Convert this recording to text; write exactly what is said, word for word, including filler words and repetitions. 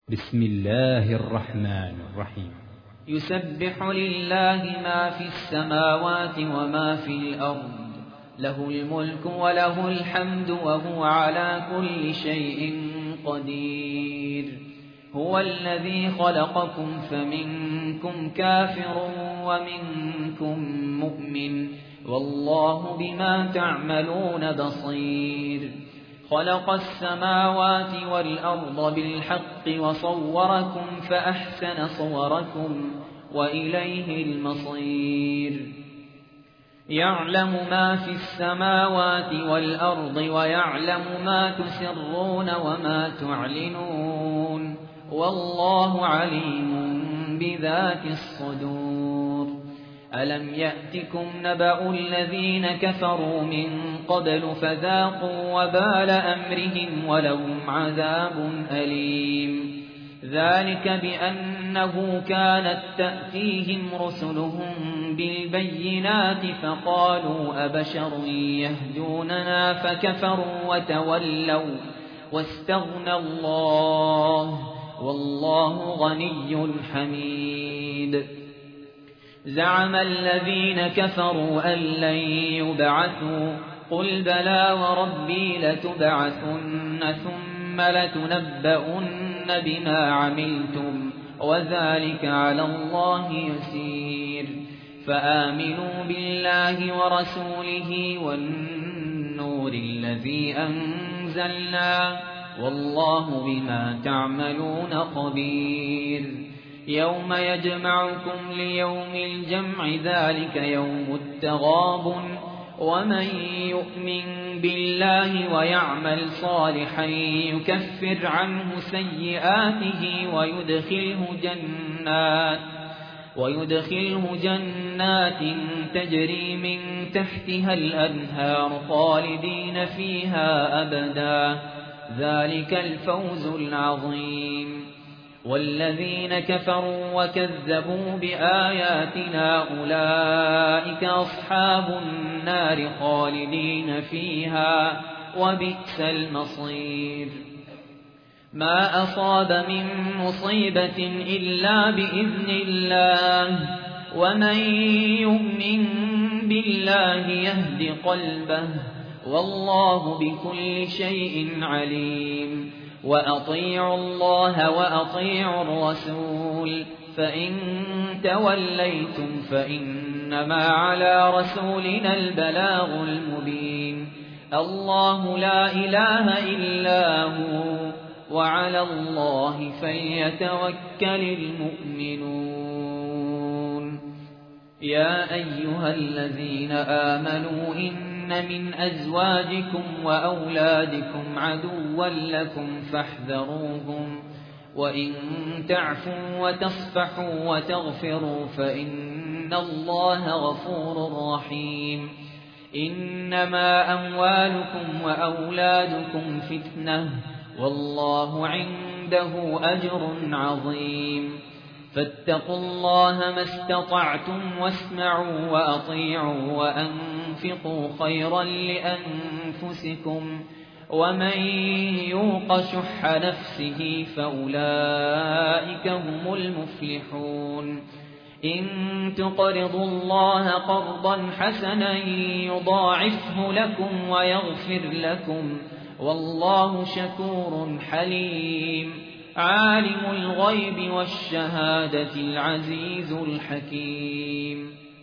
بسم الله الرحمن الرحيم. يسبح لله ما في السماوات وما في الأرض، له الملك وله الحمد وهو على كل شيء قدير. هو الذي خلقكم فمنكم كافر ومنكم مؤمن، والله بما تعملون بصير. خلق السماوات والأرض بالحق وصوركم فأحسن صوركم وإليه المصير. يعلم ما في السماوات والأرض ويعلم ما تسرون وما تعلنون، والله عليم بذات الصدور. ألم يأتكم نبأ الذين كفروا من قبل فذاقوا وبال أمرهم ولهم عذاب أليم. ذلك بأنه كانت تأتيهم رسلهم بالبينات فقالوا أبشر يهدوننا فكفروا وتولوا واستغنى الله والله غني حميد. زعم الذين كفروا أن لن يبعثوا، قل بلى وربي لتبعثن ثم لتنبؤن بما عملتم وذلك على الله يسير. فآمنوا بالله ورسوله والنور الذي أنزلنا، والله بما تعملون خبير. يوم يجمعكم ليوم الجمع ذلك يوم التغابن، ومن يؤمن بالله ويعمل صالحا يكفر عنه سيئاته ويدخله جنات ويدخله جنات تجري من تحتها الأنهار خالدين فيها أبدا، ذلك الفوز العظيم. والذين كفروا وكذبوا بآياتنا أولئك أصحاب النار خالدين فيها وبئس المصير. ما أصاب من مصيبة إلا بإذن الله، ومن يؤمن بالله يهد قلبه، والله بكل شيء عليم. وأطيعوا الله وأطيعوا الرسول، فإن توليتم فإنما على رسولنا البلاغ المبين. الله لا إله إلا هو، وعلى الله فليتوكل المؤمنون. يا أيها الذين آمنوا إن من أزواجكم وأولادكم عدوا لكم فاحذروهم، وإن تعفوا وتصفحوا وتغفروا فإن الله غفور رحيم. إنما أموالكم وأولادكم فتنة، والله عنده أجر عظيم. فاتقوا الله ما استطعتم واسمعوا وأطيعوا وأنفقوا خيرا لأنفسكم، ومن يوق شح نفسه فأولئك هم المفلحون. إن تقرضوا الله قرضا حسنا يضاعفه لكم ويغفر لكم، والله شكور حليم. عالم الغيب والشهادة العزيز الحكيم.